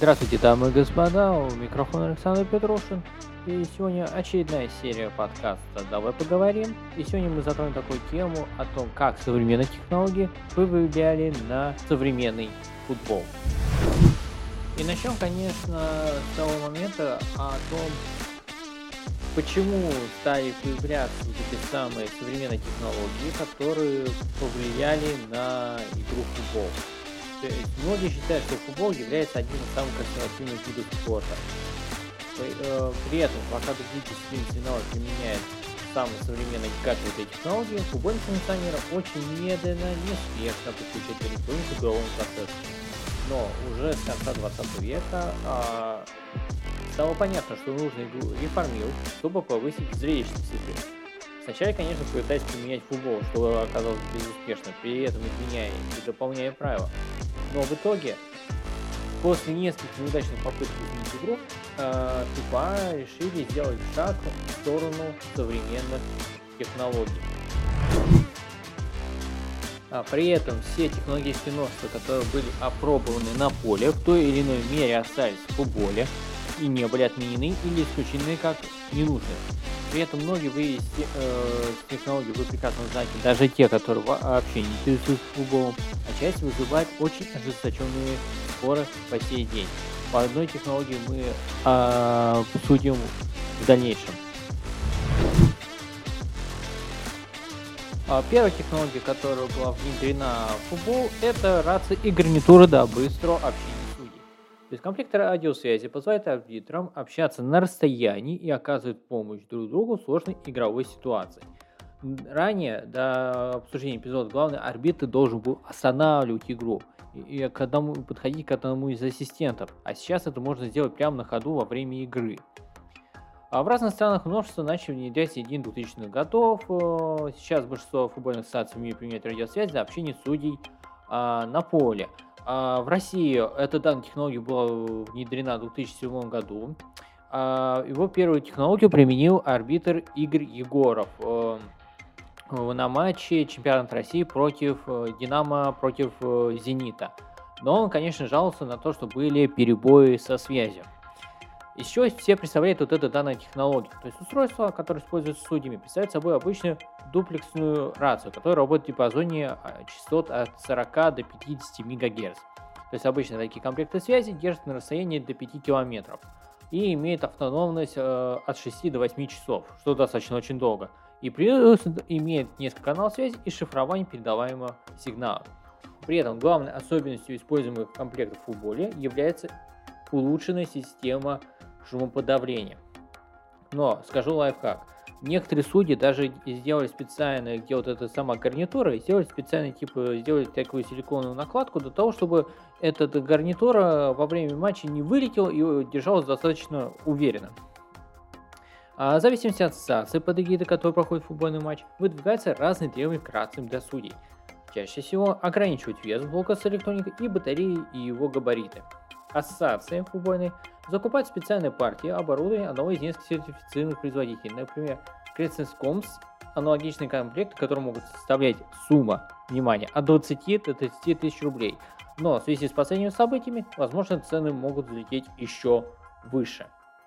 Здравствуйте, дамы и господа, у микрофона Александр Петрушин. И сегодня очередная серия подкаста «Давай поговорим». И сегодня мы затронем такую тему о том, как современные технологии повлияли на современный футбол. И начнем, конечно, с того момента о том, почему стали появляться вот эти самые современные технологии, которые повлияли на игру в футбол. То есть многие считают, что футбол является одним из самых консервативных видов спорта. При этом, пока другие дисциплины соревнований применяют самые современные гаджеты и технологии, футбольные функционеры очень медленно, неспешно подключают электронику к игровому процессу. Но уже с конца 20 века стало понятно, что нужно игру реформировать, чтобы повысить зрелищность игры. Сначала, конечно, пытались применять футбол, что оказалось безуспешно, при этом изменяя и дополняя правила. Но в итоге, после нескольких неудачных попыток изменить игру, FIFA решили сделать шаг в сторону современных технологий. При этом все технологии переноса, которые были опробованы на поле, в той или иной мере остались в футболе и не были отменены или исключены как ненужные. При этом многие технологии, вы прекрасно знаете, даже те, которые вообще не интересуются футболом, отчасти вызывают очень ожесточенные споры по сей день. По одной технологии мы обсудим в дальнейшем. Первая технология, которая была внедрена в футбол, это рация и гарнитура для быстрого общения судей. То есть комплект радиосвязи позволяет арбитрам общаться на расстоянии и оказывать помощь друг другу в сложной игровой ситуации. Ранее, до обсуждения эпизода, главный арбитр должен был останавливать игру и подходить к одному из ассистентов, а сейчас это можно сделать прямо на ходу во время игры. В разных странах множество начали внедрять в середине 2000-х годов. Сейчас большинство футбольных ассоциаций в мире применяют радиосвязь для общения судей на поле. В России эта данная технология была внедрена в 2007 году. Его первую технологию применил арбитр Игорь Егоров на матче чемпионата России против «Динамо», против «Зенита». Но он, конечно, жаловался на то, что были перебои со связью. Еще все представляют вот эту данную технологию. То есть устройство, которое используется судьями, представляет собой обычную дуплексную рацию, которая работает в диапазоне частот от 40 до 50 МГц. То есть обычно такие комплекты связи держат на расстоянии до 5 км и имеют автономность от 6 до 8 часов, что достаточно очень долго. И плюс имеет несколько каналов связи и шифрование передаваемого сигнала. При этом главной особенностью используемых комплектов в футболе является улучшенная система шумоподавления. Но скажу лайфхак. Некоторые судьи даже сделали специально, где вот эта сама гарнитура, сделали специально сделали такую силиконовую накладку для того, чтобы эта гарнитура во время матча не вылетела и держалась достаточно уверенно. В зависимости от ассоциации, под эгидой которой проходит футбольный матч, выдвигаются разные требования к рациям для судей. Чаще всего ограничивать вес блока с электроникой и батареи и его габариты. Ассоциации футбольной закупают специальные партии оборудования одного из нескольких сертифицированных производителей. Например, Crescent аналогичные комплекты, которые могут составлять сумма, внимание, от 20 до 30 тысяч рублей. Но в связи с последними событиями, возможно, цены могут взлететь еще выше.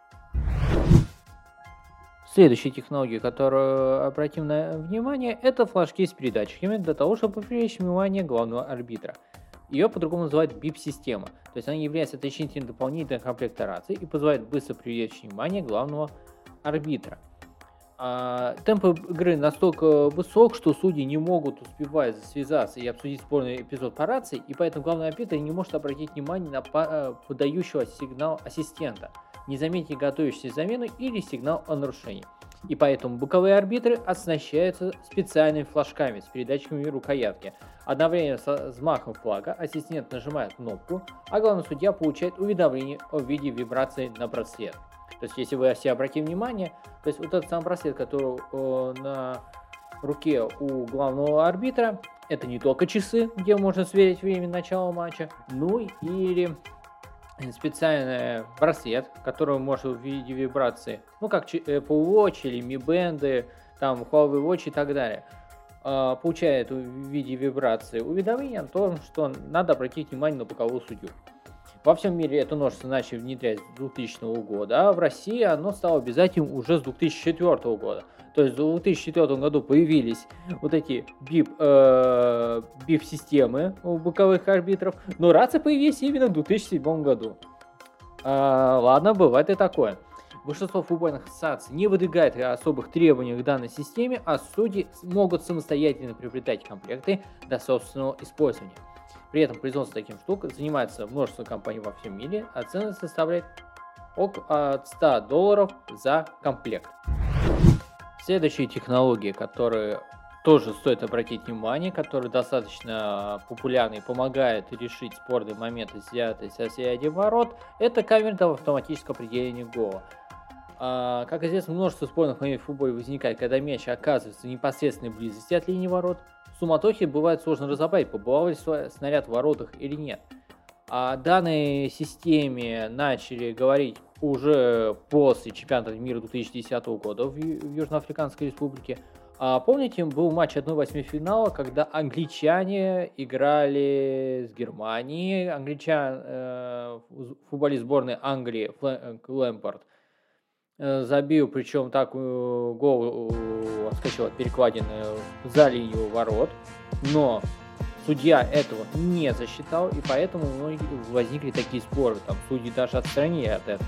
Следующая технология, которую обратим на внимание, это флажки с передатчиками для того, чтобы привлечь внимание главного арбитра. Ее по-другому называют BIP-система, то есть она является уточнительным дополнительным комплектом рации и позволяет быстро привлечь внимание главного арбитра. Темп игры настолько высок, что судьи не могут успевать связаться и обсудить спорный эпизод по рации, и поэтому главный арбитр не может обратить внимание на подающего сигнал ассистента, не заметить готовящуюся замену или сигнал о нарушении. И поэтому боковые арбитры оснащаются специальными флажками с передатчиками рукоятки. Одновременно с взмахом флага ассистент нажимает кнопку, а главный судья получает уведомление в виде вибрации на браслет. То есть, если вы все обратите внимание, то есть вот этот сам браслет, который на руке у главного арбитра, это не только часы, где можно сверить время начала матча, но или специальный браслет, который может в виде вибрации, как Apple Watch или Mi Band, там Huawei Watch и так далее, получает в виде вибрации уведомление о том, что надо обратить внимание на бокового судью. Во всем мире это множество начали внедрять с 2000 года, а в России оно стало обязательным уже с 2004 года. То есть в 2004 году появились вот эти BIP-системы у боковых арбитров, но рации появились именно в 2007 году. Ладно, бывает и такое. Большинство футбольных ассоциаций не выдвигает особых требований к данной системе, а судьи могут самостоятельно приобретать комплекты для собственного использования. При этом производство таких штук занимается множество компаний во всем мире, а цена составляет от $100 за комплект. Следующие технологии, которые тоже стоит обратить внимание, которые достаточно популярны и помогают решить спорные моменты, связанные со связью ворот, это камеры автоматического определения гола. Как известно, множество спорных моментов в футболе возникает, когда мяч оказывается в непосредственной близости от линии ворот. В суматохе бывает сложно разобрать, побывал ли снаряд в воротах или нет. О данной системе начали говорить уже после чемпионата мира 2010 года в Южноафриканской республике. Помните, был матч 1/8 финала, когда англичане играли с Германией. Футболист сборной Англии Фрэнк Лэмпард забил, причем так гол отскочил от перекладины за линию ворот, но судья этого не засчитал, и поэтому возникли такие споры, там судьи даже отстранили от этого.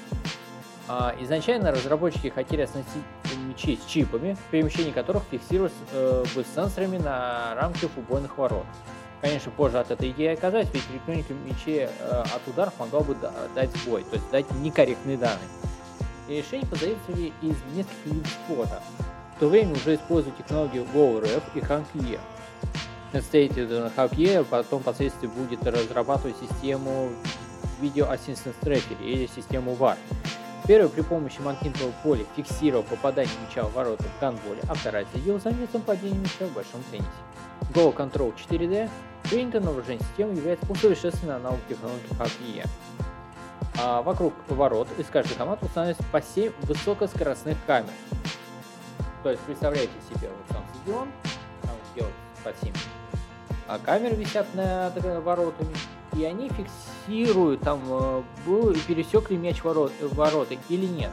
Изначально разработчики хотели оснастить мячи с чипами, перемещение которых фиксировалось бы сенсорами на рамке футбольных ворот. Конечно, позже от этой идеи отказались, ведь электроника мячей от ударов могла бы дать сбой, то есть дать некорректные данные. И решение позаимствовали из нескольких видов спорта. В то время уже используют технологию GoalRef и HackYe. Представитель HackYe потом впоследствии будет разрабатывать систему Video Assistance Tracker или систему VAR. Первый при помощи магнитного поля фиксировал попадание мяча в ворота в гандболе, а вторая следила за местом падения мяча в большом теннисе. Goal Control 4D принята на вооружение системы, является усовершенствованной аналог технологии HackYe. Вокруг ворот из каждой команды устанавливается по 7 высокоскоростных камер. То есть представляете себе вот сам стадион, там делают по 7 камеры висят над воротами, и они фиксируют, там пересек ли мяч ворота или нет.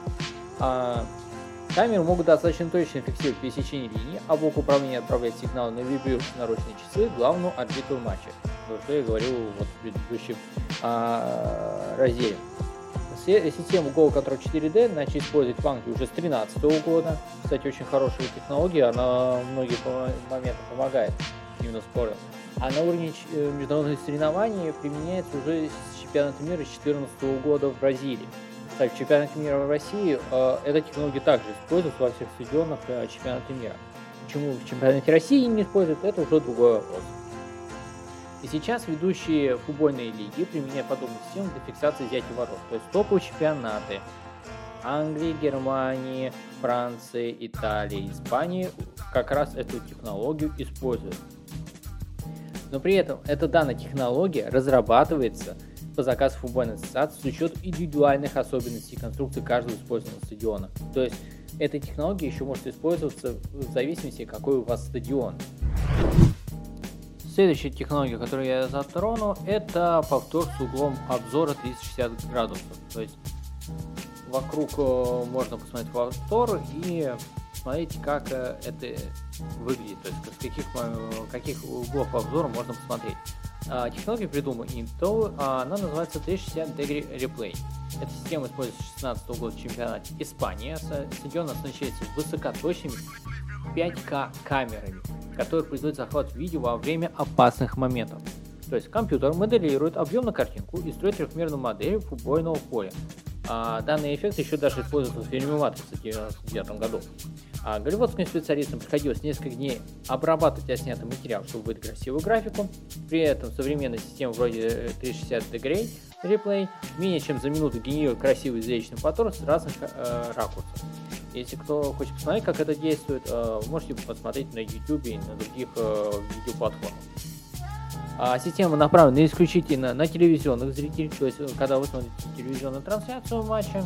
Камеры могут достаточно точно фиксировать пересечение линии, а блок управления отправляет сигнал на вибрирующие наручные часы главному арбитру матча. Что я говорил вот в предыдущем разделе. Систему Goal Control 4D начали использовать в Англии уже с 2013 года. Кстати, очень хорошая технология, она в многих моментах помогает именно спору. А на уровне международных соревнований применяется уже с чемпионата мира 2014 года в Бразилии. Кстати, в чемпионате мира в России эта технология также используется во всех стадионах чемпионата мира. Почему в чемпионате России не используют, это уже другой вопрос. И сейчас ведущие футбольные лиги применяют подобную систему для фиксации взятия ворот. То есть топовые чемпионаты Англии, Германии, Франции, Италии, Испании как раз эту технологию используют. Но при этом эта данная технология разрабатывается по заказу футбольной ассоциации с учетом индивидуальных особенностей конструкции каждого использованного стадиона. То есть эта технология еще может использоваться в зависимости, какой у вас стадион. Следующая технология, которую я затрону, это повтор с углом обзора 360 градусов. То есть вокруг можно посмотреть повтор и смотреть, как это выглядит, то есть с каких углов обзора можно посмотреть. Технология придумана Intel, она называется 360 Degree Replay. Эта система используется с 2016 года в чемпионате Испании. Стадион оснащается высокоточными 5К камерами, которые производят захват видео во время опасных моментов. То есть компьютер моделирует объем на картинку и строит трехмерную модель футбольного поля. Данный эффект еще даже использовался в фильме «Матрица» в 1999 году. Голливудским специалистам приходилось несколько дней обрабатывать отснятый материал, чтобы выдать красивую графику. При этом современная система вроде 360 Degree Replay менее чем за минуту генерирует красивый зрелищный повтор с разных ракурсов. Если кто хочет посмотреть, как это действует, можете посмотреть на YouTube и на других видеоплатформах. Система направлена исключительно на телевизионных зрителей, то есть когда вы смотрите телевизионную трансляцию матча,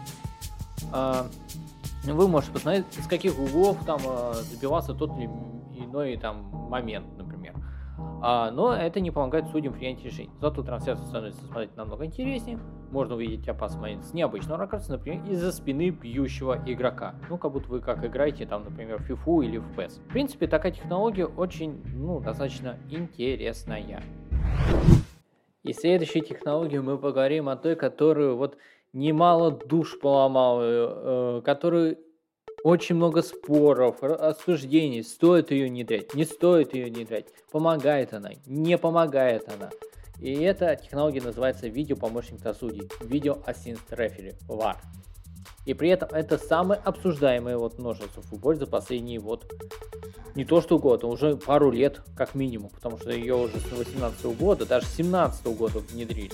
вы можете посмотреть, с каких углов там забивался тот или иной там момент, например. Но это не помогает судьям принять решение. Зато трансляция становится смотреть намного интереснее. Можно увидеть опасный момент с необычного ракурса, например, из-за спины бьющего игрока. Как будто вы как играете, там, например, в FIFA или в PES. В принципе, такая технология очень, достаточно интересная. И следующей технологией мы поговорим о той, которую немало душ поломала, которую очень много споров, осуждений, стоит ее внедрять, не стоит ее внедрять, помогает она, не помогает она. И эта технология называется видеопомощник для судей, Video Assistant Referee, VAR. И при этом это самое обсуждаемое множество в футболе за последние не то что год, а уже пару лет как минимум, потому что ее уже с 2018 года, даже с 2017 года внедрили.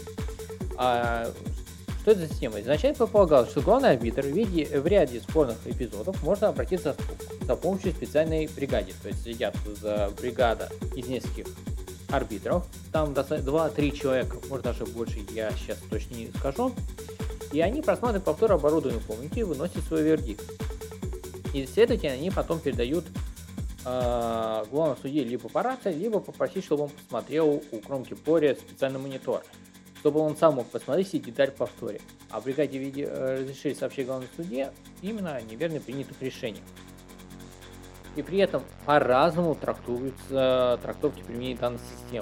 Что это за система? Изначально предполагалось, что главный арбитр в ряде спорных эпизодов можно обратиться за помощью специальной бригаде. То есть сидят бригада из нескольких арбитров, там 2-3 человека, может даже больше, я сейчас точно не скажу. И они просматривают повтор оборудования комнате и выносят свой вердикт. И, следовательно, они потом передают главному судье либо по рации, либо попросить, чтобы он посмотрел у кромки поля специальный монитор, чтобы он сам мог посмотреть все детали в повторе. А в бригаде разрешили сообщить главному судье именно о неверно принятых решениях. И при этом по-разному трактуются трактовки применения данной системы.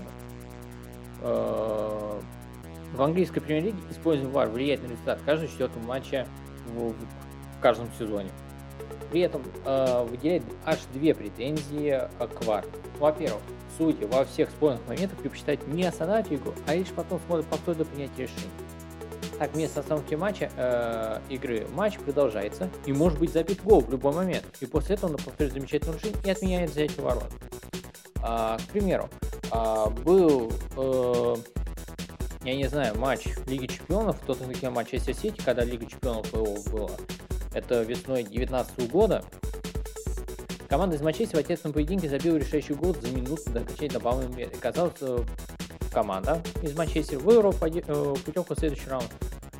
В английской премьер-лиге использование VAR влияет на результат каждого четвертого матча в каждом сезоне. При этом выделяет аж две претензии к VAR. Во-первых, судьи во всех спорных моментах предпочитают не останавливать игру, а лишь потом смотрят повтор до принятия решения. Так, вместо остановки игры матч продолжается и может быть забит гол в любой момент. И после этого он повторяет замечательное нарушение и отменяет взятие ворот. К примеру, был матч Лиги Чемпионов, тот матч Манчестер Сити, когда Лига Чемпионов была. Это весной 2019 года. Команда из Манчестера в ответственном поединке забила решающий гол за минуту до окончания добавленного времени. Казалось, команда из Манчестера выиграла путевку в следующий раунд.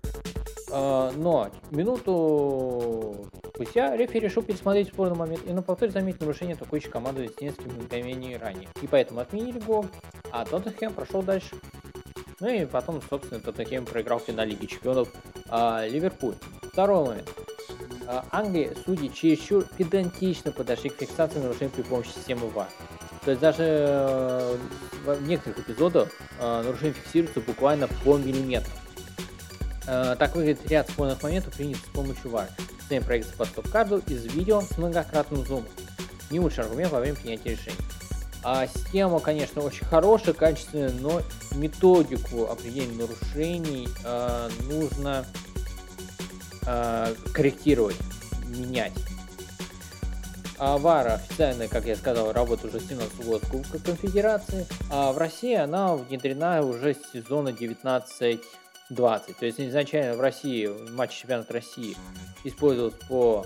Но минуту спустя рефери решил пересмотреть спорный момент и на повторе заметил нарушение такой же команды с несколькими мгновениями ранее. И поэтому отменили гол, а Тоттенхэм прошел дальше. И потом, собственно, Тоттенхэм проиграл в финале Лиги Чемпионов Ливерпуль. Второй момент. Англия судьи чересчур педантично подошли к фиксации нарушений при помощи системы VAR. То есть даже в некоторых эпизодах нарушения фиксируются буквально по миллиметру. Так выглядит ряд спорных моментов, принятых с помощью VAR. Система проекции под стоп-карду из видео с многократным зумом. Не лучший аргумент во время принятия решений. Система, конечно, очень хорошая, качественная, но методику определения нарушений нужно корректировать, менять. VAR официально, как я сказал, работает уже с 2017 года в Кубке Конфедерации, а в России она внедрена уже с сезона 19-20. То есть изначально в России матч чемпионата России использовался по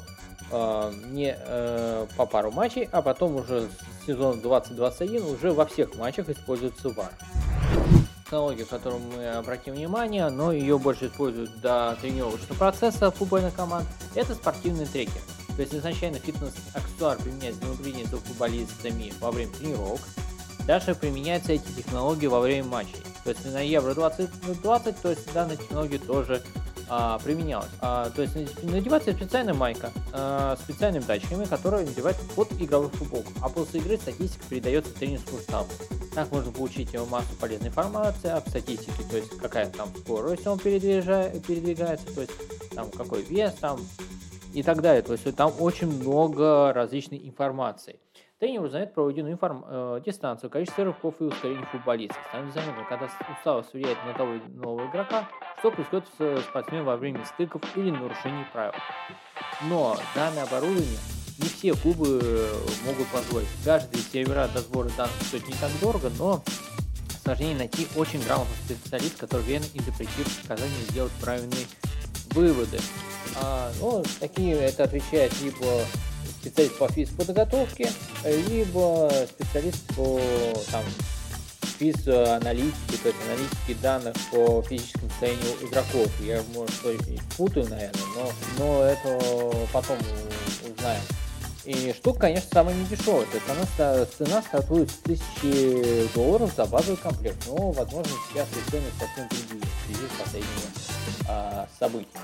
пару матчей, а потом уже с сезона 2021 уже во всех матчах используется VAR. Технология, которую мы обратим внимание, но ее больше используют для тренировочного процесса футбольных команд, это спортивный трекер. То есть изначально фитнес-аксессуар применяется для наблюдения за футболистами во время тренировок. Дальше применяются эти технологии во время матчей. То есть на Евро 2020, то есть данная технология тоже применялась. То есть надевается специальная майка с специальными датчиками, которые надеваются под игровую футболку. А после игры статистика передается тренерскому штабу. Так можно получить массу полезной информации об статистике, то есть какая там скорость он передвигается, то есть там какой вес там и так далее. То есть там очень много различной информации. Тренер узнает проведенную дистанцию, количество рывков и ускорений футболиста. Становится заметно, когда усталость влияет на того или иного игрока, что происходит с спортсменом во время стыков или нарушений правил. Но данное оборудование не все клубы могут позволить. Каждый сервера до сбора данных стоит не так дорого, но сложнее найти очень грамотный специалист, который верно интерпретирует показания и сделает правильные выводы. Такие это отвечает либо специалист по физподготовке, либо специалист по физ-аналитике, то есть аналитике данных по физическому состоянию игроков. Я, может, путаю, наверное, но это потом узнаем. И штука, конечно, самая недешевая. То есть цена стартует с $1000 за базовый комплект. Но, возможно, сейчас и цены совсем другие в связи с последними событиями.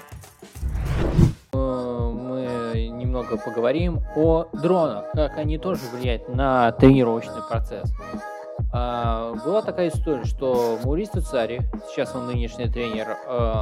Мы немного поговорим о дронах, как они тоже влияют на тренировочный процесс. Была такая история, что Маурисио Сарри, сейчас он нынешний тренер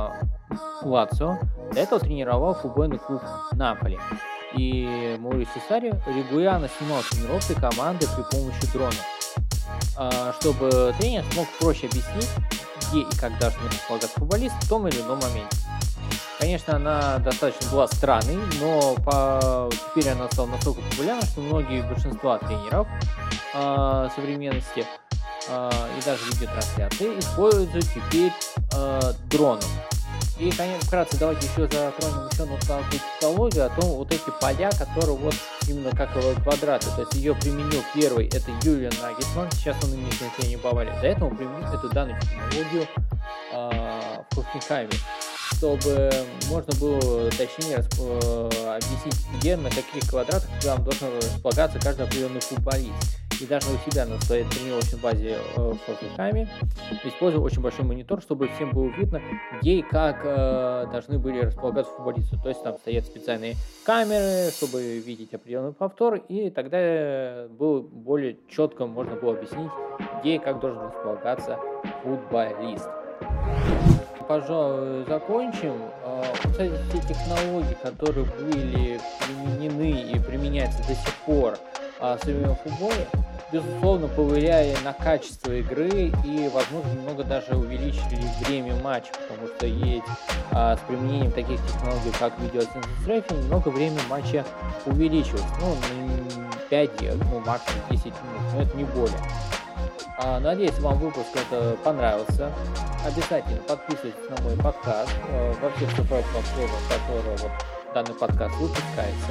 Лацио, до этого тренировал футбольный клуб Наполи. И Маурисио Сарри регулярно снимал тренировки команды при помощи дронов, чтобы тренер смог проще объяснить, где и как должны располагаться футболисты в том или ином моменте. Конечно, она достаточно была странной, но теперь она стала настолько популярной, что большинство тренеров современности и даже видеотрансляции используют теперь дронов. И, конечно, вкратце давайте еще затронем такую технологию о том, вот эти поля, которые вот именно как квадраты. То есть ее применил первый, это Юлиан Нагельсман, сейчас он нынешний тренер Баварии. До этого он применил эту данную технологию в Хофенхайме, чтобы можно было точнее объяснить, где, на каких квадратах там должен располагаться каждый определенный футболист. И даже у себя на своей тренировочной базе в Хофенхайме использовал очень большой монитор, чтобы всем было видно, где и как должны были располагаться футболисты. То есть там стоят специальные камеры, чтобы видеть определенный повтор, и тогда было более четко можно было объяснить, где и как должен располагаться футболист. Пожалуй, закончим. Кстати, все технологии, которые были применены и применяются до сих пор в современном футболе, безусловно, повлияли на качество игры и, возможно, немного даже увеличили время матча, потому что с применением таких технологий, как видеоассистент, немного время матча увеличилось. 5, максимум 10 минут, но это не более. Надеюсь, вам выпуск это понравился. Обязательно подписывайтесь на мой подкаст во всех цифровых платформах, в которых данный подкаст выпускается.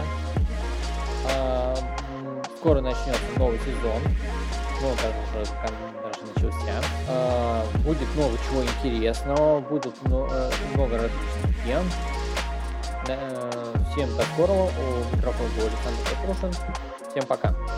Скоро начнется новый сезон. Он даже начался. Будет много чего интересного, будет много различных тем. Всем до скорого. У микрофона был Александр Петрушин. Всем пока.